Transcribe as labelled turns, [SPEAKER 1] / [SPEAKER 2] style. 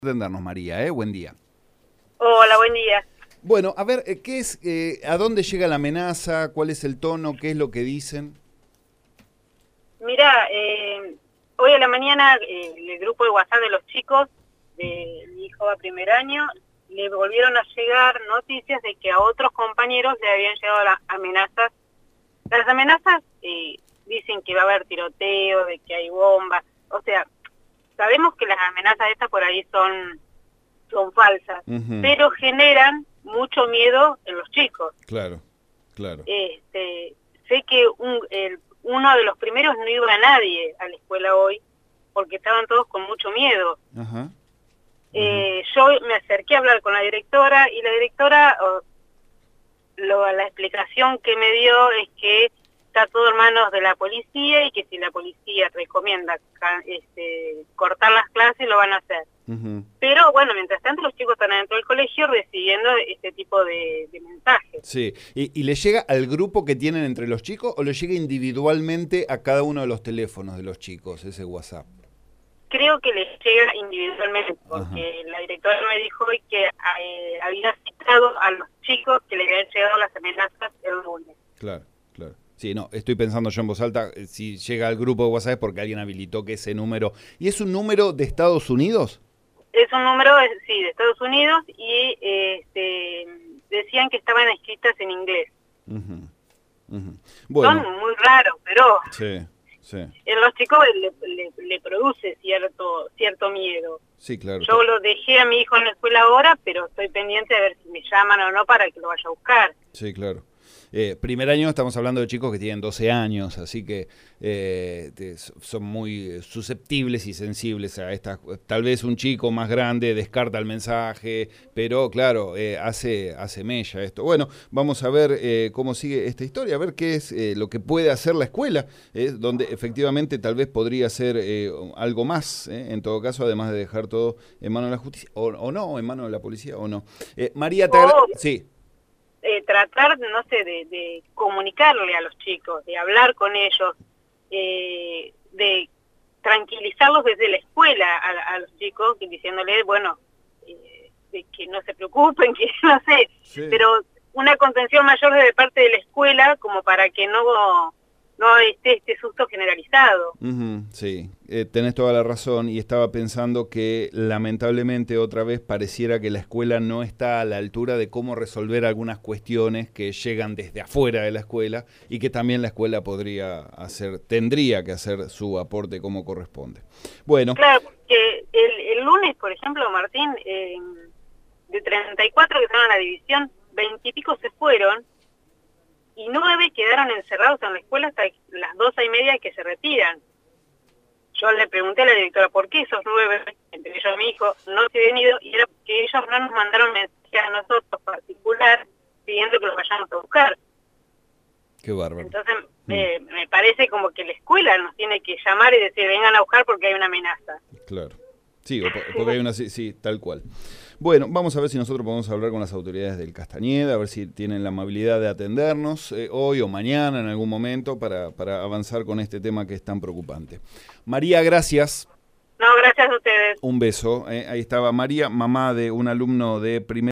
[SPEAKER 1] Atendernos, María, buen día.
[SPEAKER 2] Hola, buen día.
[SPEAKER 1] Bueno, a ver, ¿qué es, a dónde llega la amenaza? ¿Cuál es el tono? ¿Qué es lo que dicen?
[SPEAKER 2] Mira, hoy a la mañana el grupo de WhatsApp de los chicos de mi hijo va a primer año, le volvieron a llegar noticias de que a otros compañeros le habían llegado las amenazas. Las amenazas dicen que va a haber tiroteo, de que hay bombas, o sea, sabemos que las amenazas estas por ahí son falsas, pero generan mucho miedo en los chicos.
[SPEAKER 1] Claro, claro.
[SPEAKER 2] Sé que uno de los primeros no iba a nadie a la escuela hoy porque estaban todos con mucho miedo.
[SPEAKER 1] Ajá.
[SPEAKER 2] Yo me acerqué a hablar con la directora y la directora, la explicación que me dio es que está todo en manos de la policía y que si la policía recomienda cortar las clases lo van a hacer. Pero bueno, mientras tanto los chicos están adentro del colegio recibiendo este tipo de mensajes.
[SPEAKER 1] Sí, ¿Y le llega al grupo que tienen entre los chicos o le llega individualmente a cada uno de los teléfonos de los chicos ese WhatsApp?
[SPEAKER 2] Creo que les llega individualmente, porque la directora me dijo hoy que había citado a los chicos que le habían llegado las amenazas el lunes.
[SPEAKER 1] Claro, claro. Sí, no, estoy pensando yo en voz alta, si llega al grupo de WhatsApp es porque alguien habilitó que ese número... ¿Y es un número de Estados Unidos?
[SPEAKER 2] Es un número, sí, de Estados Unidos y decían que estaban escritas en inglés.
[SPEAKER 1] Bueno.
[SPEAKER 2] Son muy raros, pero
[SPEAKER 1] sí, sí.
[SPEAKER 2] En los chicos le produce cierto miedo.
[SPEAKER 1] Sí, claro.
[SPEAKER 2] Yo lo dejé a mi hijo en la escuela ahora, pero estoy pendiente de ver si me llaman o no para que lo vaya a buscar.
[SPEAKER 1] Sí, claro. Primer año estamos hablando de chicos que tienen 12 años, así que son muy susceptibles y sensibles a estas. Tal vez un chico más grande descarta el mensaje, pero claro, hace mella esto. Bueno, vamos a ver cómo sigue esta historia, a ver qué es lo que puede hacer la escuela, donde efectivamente tal vez podría ser algo más, en todo caso, además de dejar todo en manos de la justicia, o no, en manos de la policía, o no. María, sí.
[SPEAKER 2] Tratar, no sé, de comunicarle a los chicos, de hablar con ellos, de tranquilizarlos desde la escuela a los chicos, diciéndoles, bueno, de que no se preocupen, que no sé, sí. Pero una contención mayor de parte de la escuela como para que no esté este susto generalizado.
[SPEAKER 1] Sí, tenés toda la razón y estaba pensando que lamentablemente otra vez pareciera que la escuela no está a la altura de cómo resolver algunas cuestiones que llegan desde afuera de la escuela y que también la escuela tendría que hacer su aporte como corresponde. Bueno.
[SPEAKER 2] Claro, porque el lunes, por ejemplo, Martín, de 34 que estaban en la división, 20 y pico se fueron, y 9 quedaron encerrados en la escuela hasta las 12:30 que se retiran. Yo le pregunté a la directora por qué esos 9, entre ellos mi hijo, no se habían ido, y era porque ellos no nos mandaron mensaje a nosotros particular pidiendo que los vayamos a buscar.
[SPEAKER 1] Qué bárbaro.
[SPEAKER 2] Entonces me parece como que la escuela nos tiene que llamar y decir vengan a buscar porque hay una amenaza.
[SPEAKER 1] Claro. Sí, porque hay una... Sí, tal cual. Bueno, vamos a ver si nosotros podemos hablar con las autoridades del Castañeda, a ver si tienen la amabilidad de atendernos hoy o mañana en algún momento para avanzar con este tema que es tan preocupante. María, gracias.
[SPEAKER 2] No, gracias a ustedes.
[SPEAKER 1] Un beso. Ahí estaba María, mamá de un alumno de primer